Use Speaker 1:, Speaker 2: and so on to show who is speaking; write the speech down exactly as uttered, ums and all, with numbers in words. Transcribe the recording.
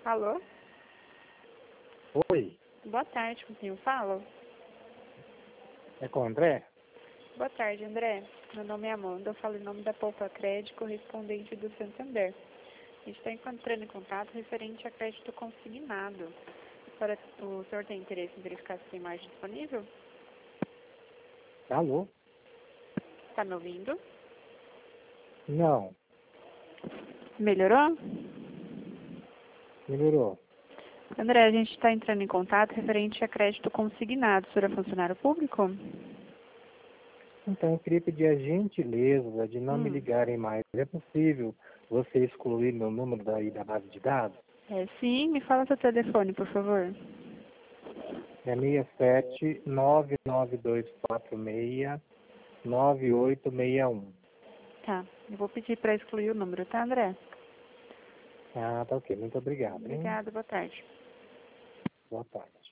Speaker 1: Alô?
Speaker 2: Oi,
Speaker 1: Boa tarde, com quem eu falo?
Speaker 2: é com o André?
Speaker 1: Boa tarde, André. Meu nome é Amanda, eu falo em nome da Poupa Crédito, correspondente do Santander. A gente está encontrando em contato referente a crédito consignado. Para, o senhor tem interesse em verificar se tem margem disponível?
Speaker 2: Alô?
Speaker 1: Está me ouvindo?
Speaker 2: Não,
Speaker 1: Melhorou?
Speaker 2: melhorou.
Speaker 1: André, a gente está entrando em contato referente a crédito consignado. O senhor é funcionário público?
Speaker 2: Então, eu queria pedir a gentileza de não me
Speaker 1: Hum.
Speaker 2: ligarem mais. É possível você excluir meu número daí da base de dados?
Speaker 1: É, sim, me fala seu telefone, por favor.
Speaker 2: É seis sete nove nove dois quatro seis nove oito seis um.
Speaker 1: Tá, eu vou pedir para excluir o número, tá, André?
Speaker 2: Ah, tá ok. Muito obrigado, hein?
Speaker 1: Obrigada, boa tarde.
Speaker 2: Boa tarde.